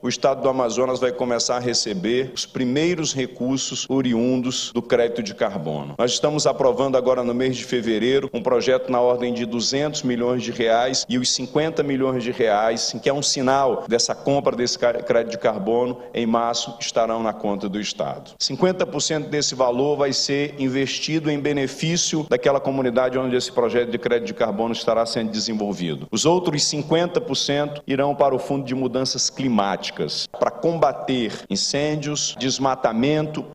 o estado do Amazonas vai começar a receber os primeiros recursos oriundos do crédito de carbono. Nós estamos aprovando agora no mês de fevereiro um projeto na ordem de 200 milhões de reais e os 50 milhões de reais, que é um sinal dessa compra desse crédito de carbono, em março estarão na conta do estado. 50% desse valor vai ser investido em benefício daquela comunidade onde esse projeto de crédito de carbono estará sendo desenvolvido. Os outros 50% irão para o Fundo de Mudanças Climáticas, para combater incêndios, desmatamento